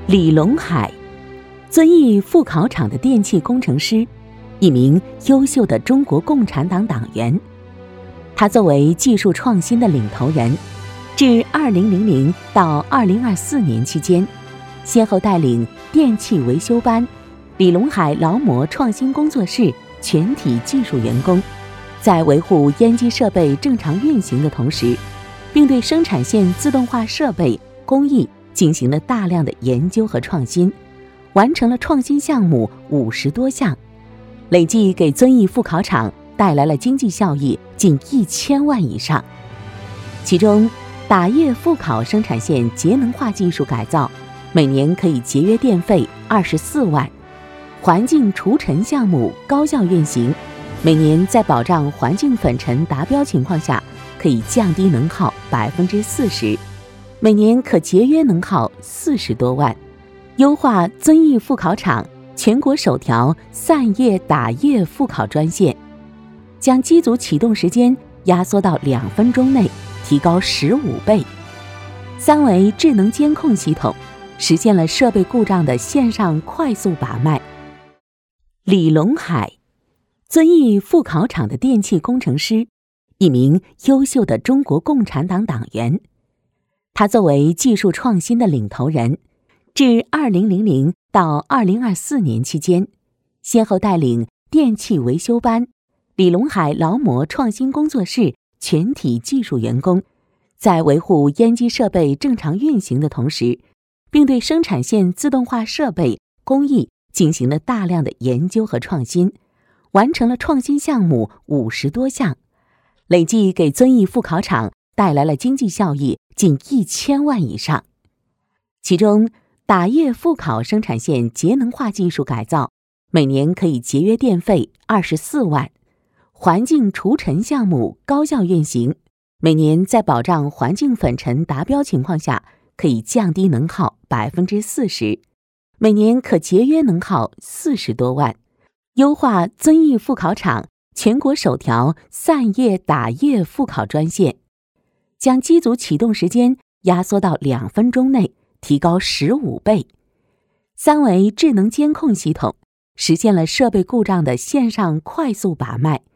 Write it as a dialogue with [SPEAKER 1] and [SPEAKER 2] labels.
[SPEAKER 1] 李龙海，遵义副考场的电气工程师，一名优秀的中国共产党党员。他作为技术创新的领头人，至2000到2024年期间，先后带领电气维修班、李龙海劳模创新工作室全体技术员工，在维护烟机设备正常运行的同时，并对生产线自动化设备工艺进行了大量的研究和创新，完成了创新项目50多项，累计给遵义副考场带来了经济效益近1000万以上。其中，打液复考生产线节能化技术改造，每年可以节约电费24万；环境除尘项目高效运行，每年在保障环境粉尘达标情况下，可以降低能耗40%，每年可节约能耗40多万。优化遵义副考场全国首条散液打液复考专线，将机组启动时间压缩到2分钟内，提高15倍。3维智能监控系统实现了设备故障的线上快速把脉。李龙海，遵义副考场的电气工程师，一名优秀的中国共产党党员。他作为技术创新的领头人，至2000到2024年期间，先后带领电气维修班、李龙海劳模创新工作室全体技术员工，在维护烟机设备正常运行的同时，并对生产线自动化设备工艺进行了大量的研究和创新，完成了创新项目50多项，累计给遵义副考场带来了经济效益近1000万以上。其中，打液复考生产线节能化技术改造，每年可以节约电费24万；环境除尘项目高效运行，每年在保障环境粉尘达标情况下，可以降低能耗40%，每年可节约能耗40多万。优化遵义副考场全国首条散液打液复考专线，将机组启动时间压缩到2分钟内，提高15倍。3维智能监控系统实现了设备故障的线上快速把脉。